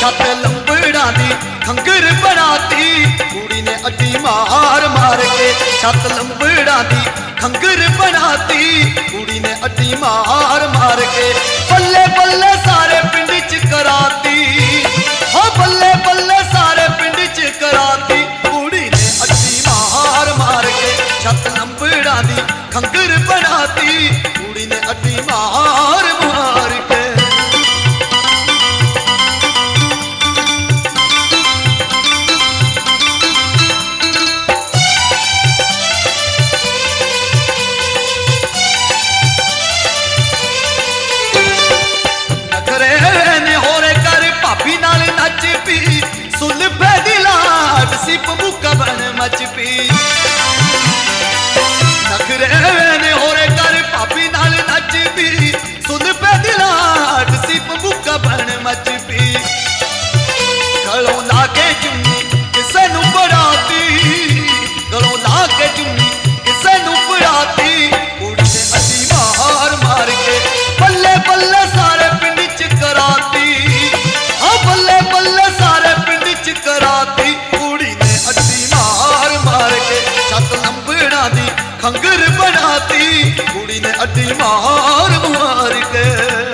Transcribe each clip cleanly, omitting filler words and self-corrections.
छत लंबड़ा दी खंगर बनाती कुड़ी ने अड्डी मार मार के। छत लंबड़ा दी खंगर बनाती कुड़ी ने अड्डी मार मार के। बल्ले बल्ले सारे पिंड च कराती, हो बल्ले बल्ले सारे पिंड च कराती कुड़ी ने अड्डी मार मार के। छत लंबड़ा दी खंगर बनाती कुड़ी ने अड्डी मार मार के। मच पी नखरे ने होरे कर भाभी नाल नच पी सुन पे दिलाट सी पबूका बन मच पी। गलों ला के चुन्नी किसे नू पड़ाती, गलों ला के चुन्नी किसे नू पड़ाती कुड़ी ने अड्डी मार मार के। बल्ले बल्ले सारे पिंड च कराती, हाँ बल्ले बल्ले सारे पिंड च कराती कुड़ी ने अड्डी मार मार के। छत लंबड़ा दी खंगर बनाती कुड़ी ने अड्डी मार मार के।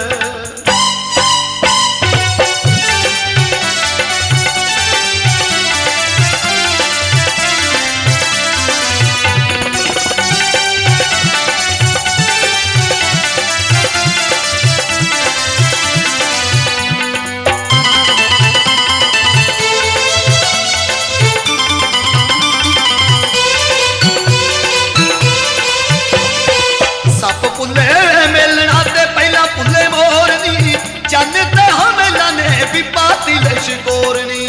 चन ते हमला ने भी पाती लशकोरनी,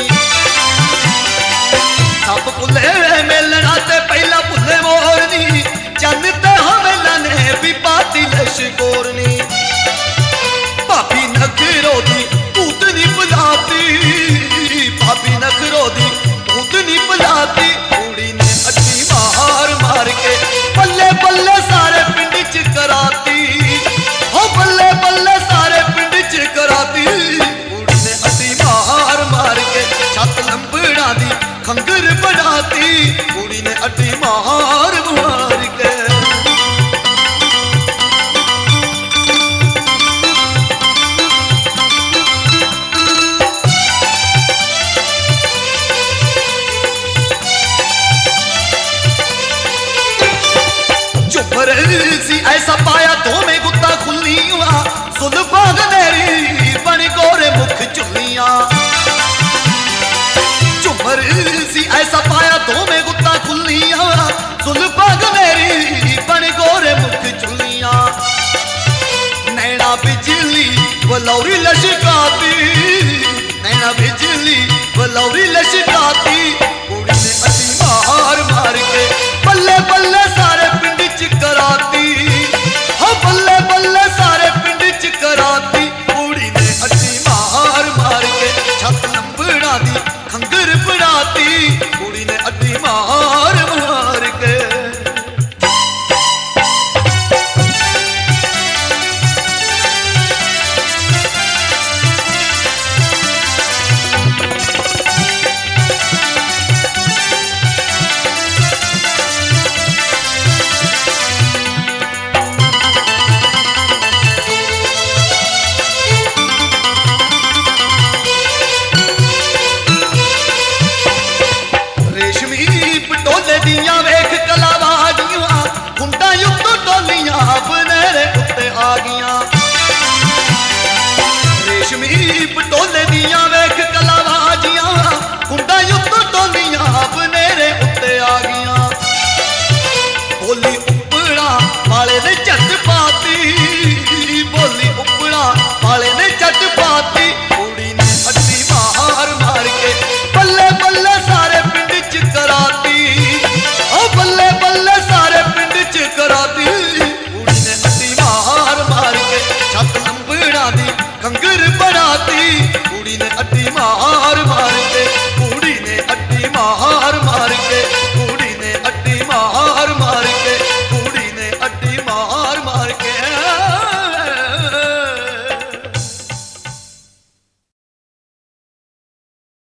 सब भुले मिलना ते पहला भुले मोरनी। चन ते हमला ने भी पाती लशकोरनी। भाभी नखरो दी भूतनी बुलाती, भाभी नखरो दी भूतनी बुलाती कुड़ी ने अड्डी मार मार के। बल्ले बल्ले सारे पिंड च कराती, हो बल्ले बल्ले सारे पिंड च कराती कुड़ी ने अड्डी मार मार के। छत लंबड़ा दी खंगर बनाती कुड़ी ने अड्डी मार मार के। झुमर सी ऐसा पाया दो में गुत्ता खुली हुआ सुन बाग मेरी बन गोरे मुख चुलिया। झुमर सी ऐसा पाया दो में गुत्ता खुलिया सुन बाग मेरी बन गोरे मुख चुलिया। नैना बिजली वलौरी लशकाती, नैना बिजली वलौरी लशकाती कुड़ी ने अड्डी मार मार के। बल्ले बल्ले सारे पिंड च कराती, हो बल्ले बल्ले सारे पिंड च कराती कुड़ी ने अड्डी मार मार के। छत लंबड़ा दी खंगर बनाती कुड़ी ने अड्डी मार मार के। वेख कलावाजियां हुंडा युद्ध टोलियां बनेरे उत्ते आ गईयां। रेशमी पटोले दियां वेख कलावाजियां हुंडा युद्ध टोलियां बनेरे उत्ते आ गईयां। बोली उपड़ा वाले ने झट पाती, बोली उपड़ा वाले ने झट पाती कुड़ी ने अड्डी मार मार के। बल्ले बल्ले सारे पिंड च कराती, बल्ले बल्ले सारे पिंड च कराती कुड़ी ने अड्डी मार मार के। छत लंबड़ा दी खंगर बनाती कुड़ी ने अड्डी मार मार के, कुड़ी ने अड्डी मार मार के।